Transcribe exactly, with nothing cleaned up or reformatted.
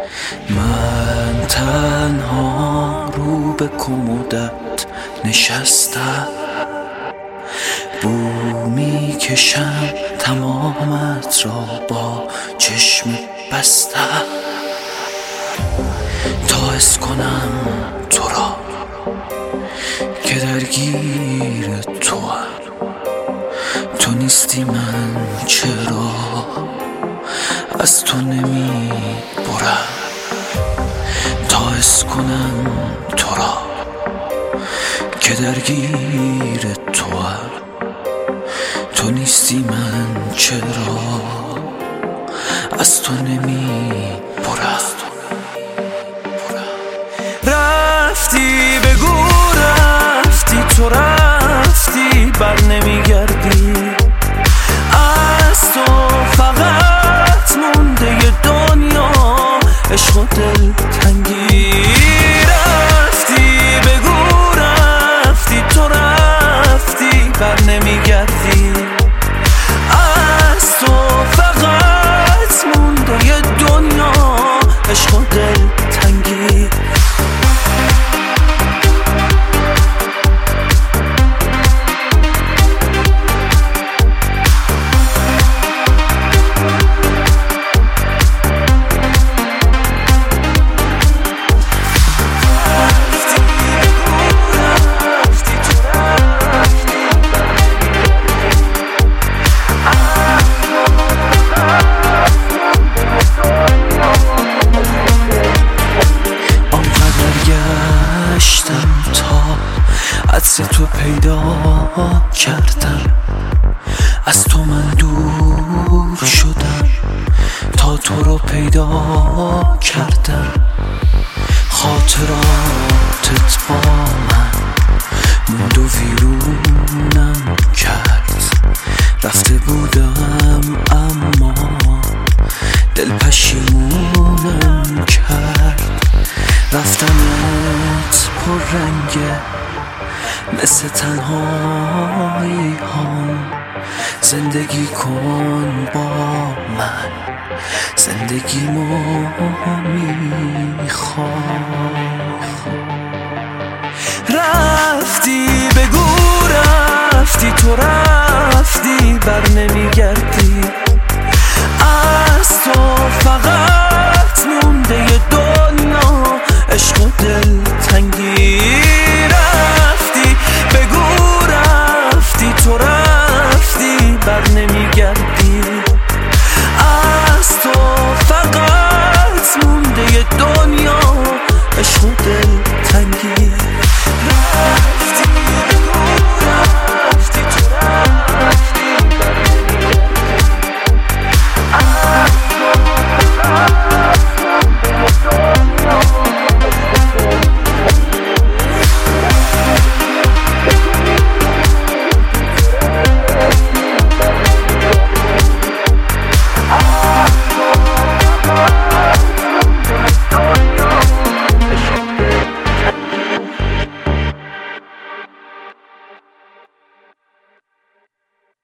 من تنها رو به کمودت نشستم، بو میکشم تمامت را با چشم بستم تا حس کنم تو را که درگیر تو هم. تو نیستی من چرا از تو نمی برم تا حس کنم تو را که درگیر تو هم. تو نیستی من چرا از تو نمی برم. رفتی بگو رفتی، تو رفتی بر نمیگردی، از تو فقط مونده ی دنیا عشق و دلتنگی. رفتی بگو رفتی، تو رفتی بر نمیگردی، از تو فقط مونده ی دنیا عشق و دلتنگی. عطس تو پیدا کردم، از تو من دور شدم تا تو رو پیدا کردم. خاطراتت با من موند و ویرونم کرد، رفته بودم اما دل پشیمونم کرد. رفتنت پر رنگه مثل تنهایی هم، زندگی کن با من زندگیمو